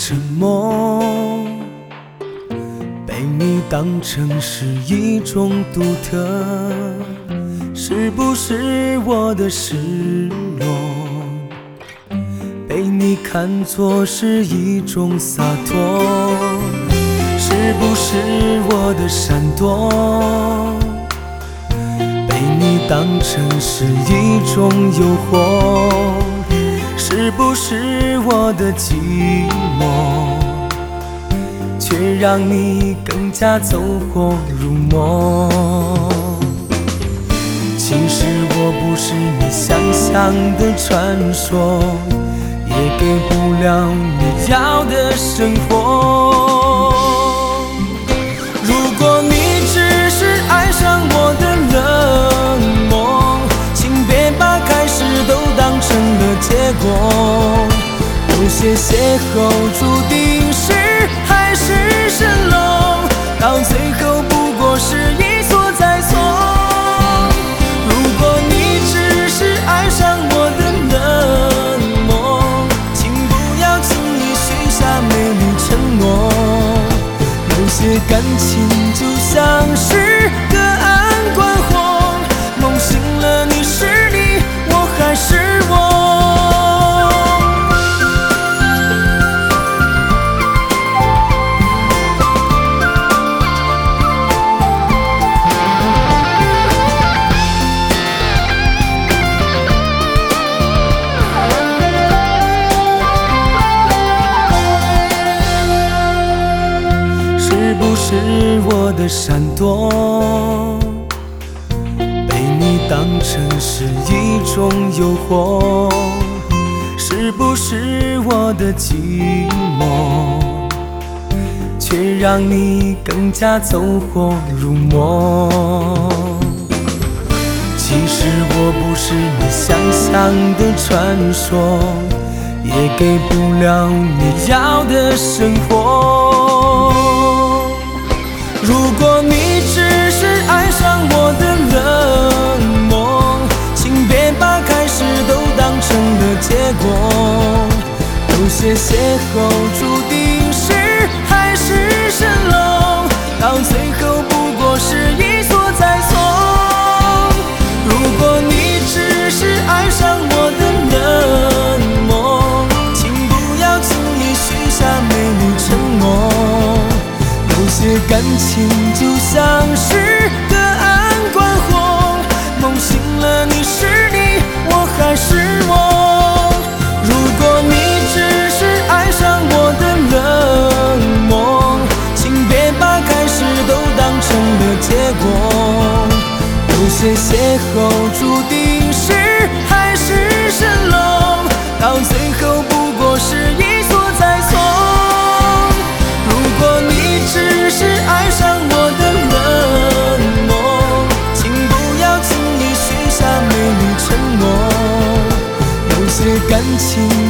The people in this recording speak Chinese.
成梦，被你当成是一种独特，是不是我的失落？被你看作是一种洒脱，是不是我的闪躲？被你当成是一种诱惑，是不是我的寂寞？却让你更加走火入魔。其实我不是你想象的传说，也给不了你要的生活。如果你只是爱上我的冷漠，请别把开始都当成了结果。有些邂逅注定是海市蜃楼，到最后不过是一错再错。如果你只是爱上我的冷漠，请不要轻易许下美丽承诺。有些感情就像是隔岸观火，梦醒了你是你，我还是我。是不是我的闪躲，被你当成是一种诱惑？是不是我的寂寞，却让你更加走火入魔？其实我不是你想象的传说，也给不了你要的生活。如果你只是爱上我的冷漠，请别把开始都当成了结果。有些邂逅注定是海市蜃楼，到最后不过是一错再错。如果你只是爱上我的冷漠，请不要轻易许下美丽承诺。有些感情就像是隔岸观火，梦醒了你是你，我还是我。如果你只是爱上我的冷漠，请别把开始都当成了结果。有些邂逅注定是海市蜃楼，到最后不过是一错再错。如果你只是爱上我的冷漠，请不要轻易许下美丽承诺。有些感情